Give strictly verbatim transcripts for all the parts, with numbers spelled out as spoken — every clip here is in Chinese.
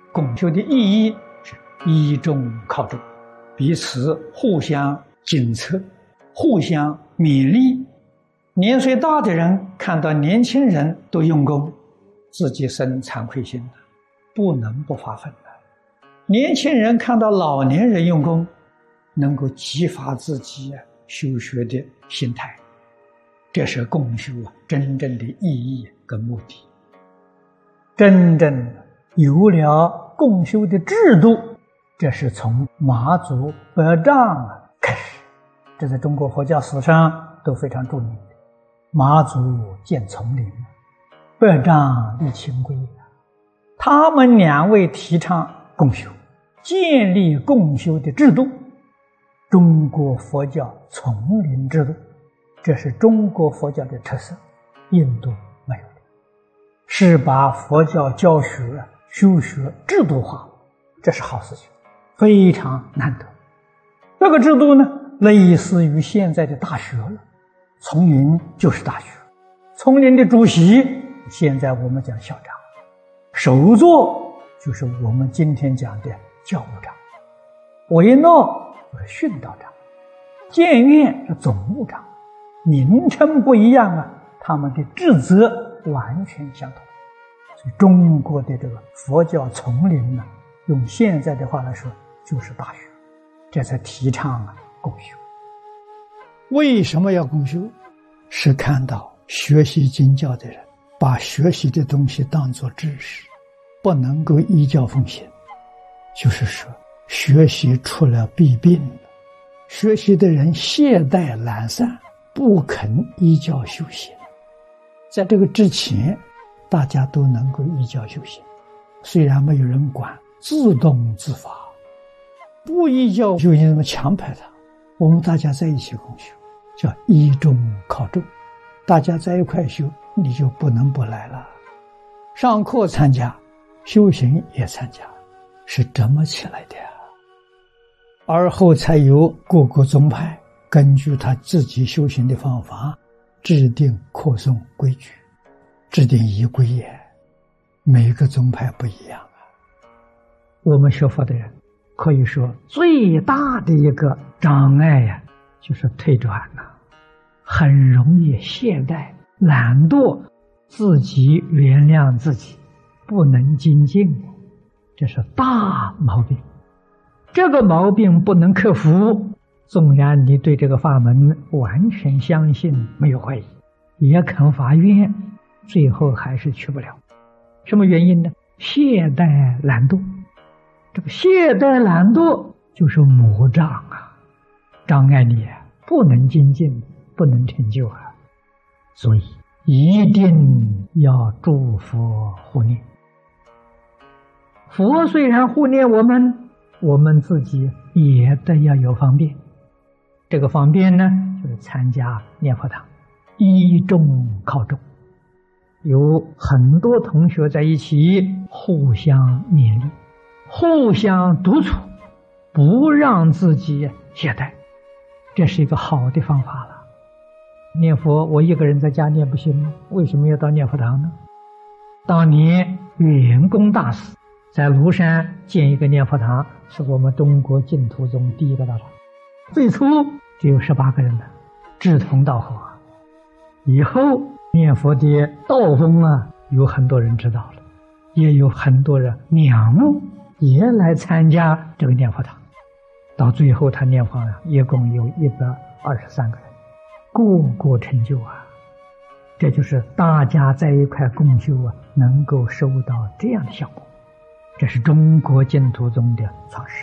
共修的意义是依众靠众，彼此互相检测，互相勉励。年岁大的人看到年轻人都用功，自己生惭愧心了，不能不发奋了。年轻人看到老年人用功，能够激发自己修学的心态，这是共修真正的意义跟目的。真正有了共修的制度，这是从马祖百丈开始，这在中国佛教史上都非常著名的。马祖建丛林，百丈立清规，他们两位提倡共修，建立共修的制度，中国佛教丛林制度，这是中国佛教的特色，印度没有的，是把佛教教学修学制度化，这是好事情，非常难得。这个制度呢，类似于现在的大学了，丛林就是大学，丛林的主席现在我们讲校长，首座就是我们今天讲的教务长，维诺是训导长，监院是总务长，名称不一样啊，他们的职责完全相同。所以中国的这个佛教丛林呢、啊，用现在的话来说就是大学，这才提倡啊共修。为什么要共修？是看到学习经教的人把学习的东西当作知识，不能够依教奉行，就是说学习出了弊病了。学习的人懈怠懒散，不肯依教修行。在这个之前大家都能够依教修行，虽然没有人管，自动自发。不依教修行，怎么强迫他？我们大家在一起共修，叫依众靠众，大家在一块修，你就不能不来了。上课参加，修行也参加，是这么起来的。而后才有各个宗派根据他自己修行的方法，制定课诵规矩，制定仪规也。每个宗派不一样啊。我们学佛的人可以说最大的一个障碍呀、啊，就是退转了、啊，很容易懈怠、懒惰，自己原谅自己，不能精进，这是大毛病。这个毛病不能克服，纵然你对这个法门完全相信，没有怀疑，也肯发愿，最后还是去不了。什么原因呢？懈怠懒惰。这个懈怠懒惰就是魔障啊，障碍你不能精进，不能成就啊。所以一定要诸佛护念。佛虽然护念我们，我们自己也得要有方便。这个方便呢，就是参加念佛堂，依众靠众，有很多同学在一起互相勉励，互相督促，不让自己懈怠，这是一个好的方法了。念佛我一个人在家念不行吗？为什么要到念佛堂呢？当年圆工大师在庐山建一个念佛堂，是我们中国净土宗第一个大堂，最初只有十八个人的，志同道合。以后念佛的道风啊，有很多人知道了，也有很多人仰慕，也来参加这个念佛堂。到最后他念佛啊，一共有一百二十三个人，个个成就啊。这就是大家在一块共修啊，能够收到这样的效果。这是中国净土宗的创始。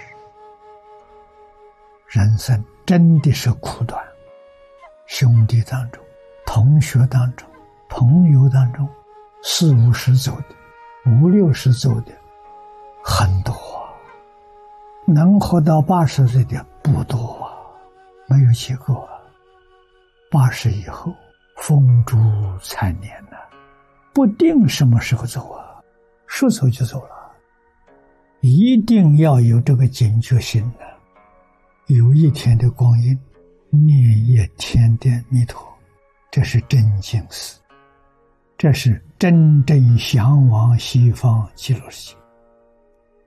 人生真的是苦短，兄弟当中、同学当中、朋友当中，四五十走的、五六十走的很多，能活到八十岁的不多啊，没有几个啊。八十以后风烛残年了、啊，不定什么时候走啊，说走就走了。一定要有这个警觉心的、啊。有一天的光阴，念业天的弥陀，这是真经寺，这是真正向往西方极乐世界。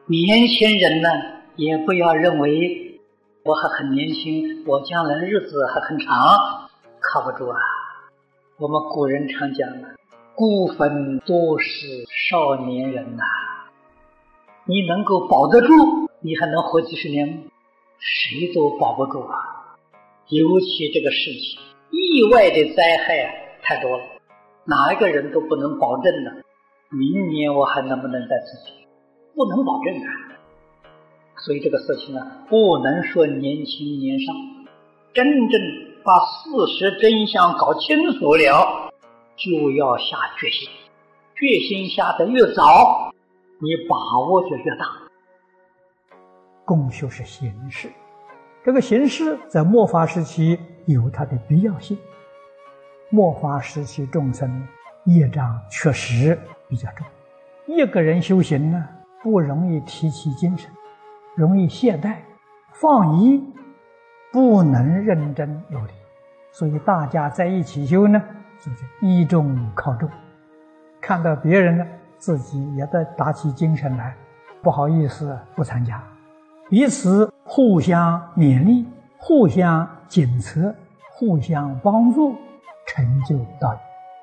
年轻人呢，也不要认为我还很年轻，我将来日子还很长，靠不住啊。我们古人常讲啊，孤坟多是少年人呐、啊。你能够保得住，你还能活几十年吗？谁都保不住啊。尤其这个事情，意外的灾害啊太多了，哪一个人都不能保证的。明年我还能不能再自己？不能保证啊。所以这个事情啊，不能说年轻年少，真正把事实真相搞清楚了，就要下决心。决心下得越早，你把握就越大。 共修是形式，这个形式在末法时期有它的必要性。末法时期众生业障确实比较重，一个人修行呢，不容易提起精神，容易懈怠放逸，不能认真努力。所以大家在一起修呢，就是依众靠众。看到别人呢，自己也在打起精神来，不好意思不参加，彼此互相勉励，互相检测，互相帮助，成就道业。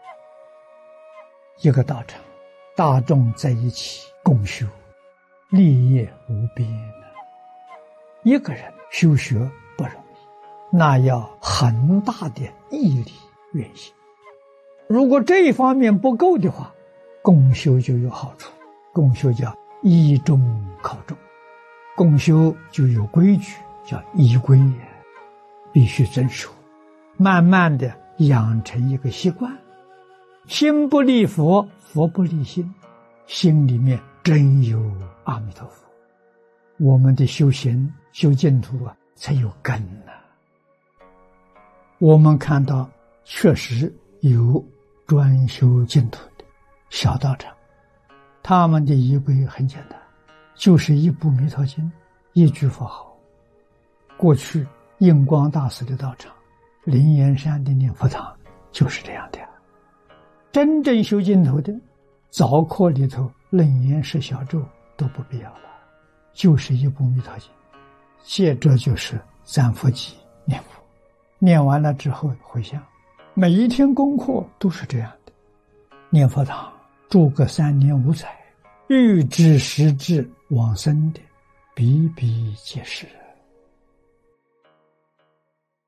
一个道场，大众在一起共修，利益无边啊。一个人修学不容易，那要很大的毅力愿心。如果这一方面不够的话，共修就有好处。共修叫依众靠众，共修就有规矩，叫依规，必须遵守。慢慢的养成一个习惯，心不离佛，佛不离心，心里面真有阿弥陀佛，我们的修行修净土啊才有根啊。我们看到确实有专修净土的小道场，他们的仪规很简单，就是一部弥陀经，一句佛号。过去印光大师的道场，灵岩山的念佛堂就是这样的。真正修净土的早课里头楞严十小咒都不必要了，就是一部弥陀经，接着就是赞佛偈念佛，念完了之后回向。每一天功课都是这样的。念佛堂住个三年五载，欲知时至往生的比比皆是。